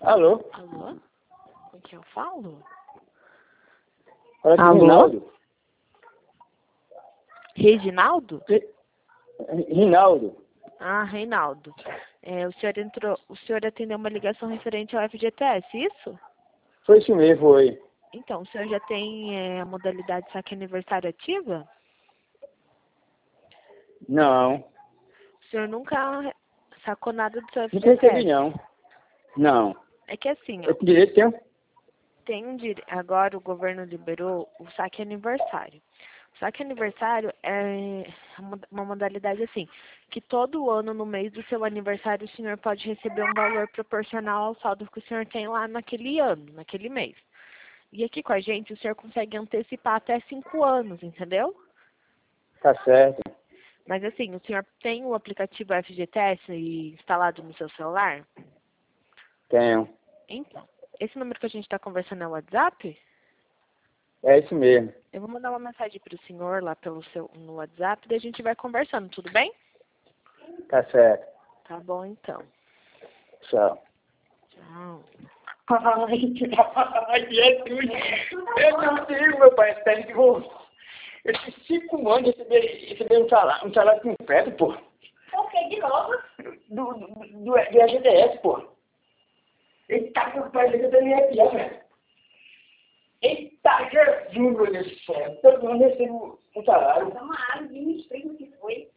Alô? Alô? Com quem eu falo? Fala aqui, Alô? Rinaldo. Reginaldo? Rinaldo. Ah, Reinaldo. O senhor atendeu uma ligação referente ao FGTS, isso? Foi isso mesmo, foi. Então, o senhor já tem a modalidade saque aniversário ativa? Não. O senhor nunca sacou nada do seu Não recebi, FGTS? não. Não. É que assim, ó, Eu tenho direito, agora o governo liberou o saque aniversário. O saque aniversário é uma modalidade assim, que todo ano, no mês do seu aniversário, o senhor pode receber um valor proporcional ao saldo que o senhor tem lá naquele ano, naquele mês. E aqui com a gente, o senhor consegue antecipar até 5 anos, entendeu? Tá certo. Mas assim, o senhor tem o aplicativo FGTS instalado no seu celular? Tenho. Então, esse número que a gente está conversando é o WhatsApp? É isso mesmo. Eu vou mandar uma mensagem para o senhor lá no WhatsApp e a gente vai conversando, tudo bem? Tá certo. Tá bom, então. Tchau. Tchau. Ai, Jesus! Eu tenho, meu pai. Espero que vou... Esses 5 anos receber um salário completo, pô. O que de novo? Do FGTS, pô. Eita, meu pai, eu também aqui, ó, velho. Eita, Jesus, meu Deus do céu. Todo mundo recebe um salário. Dá uma água de me explica o que foi.